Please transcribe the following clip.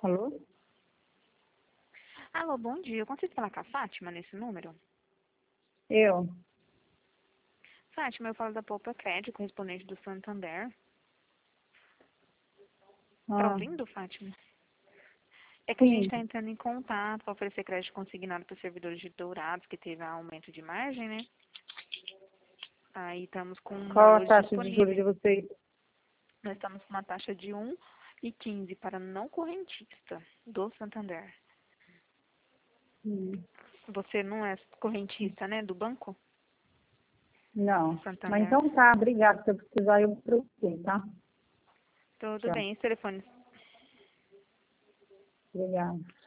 Alô? Alô, bom dia. Eu consigo falar com a Fátima nesse número? Eu? Fátima, eu falo da Poupa Crédito, correspondente do Santander. Tá Ah, ouvindo, Fátima? É que a gente sim. está entrando em contato para oferecer crédito consignado para os servidores de Dourados, que teve aumento de margem, né? Aí estamos com Qual a hoje taxa de juros de disponível. vocês? Nós estamos com uma taxa de 1,15 para não correntista do Santander. Hum, Você não é correntista, né, do banco Não. Mas Santander? então tá, obrigada. Se eu precisar, eu procuro, tá? Tudo Tchau. bem. Esse telefone Obrigada.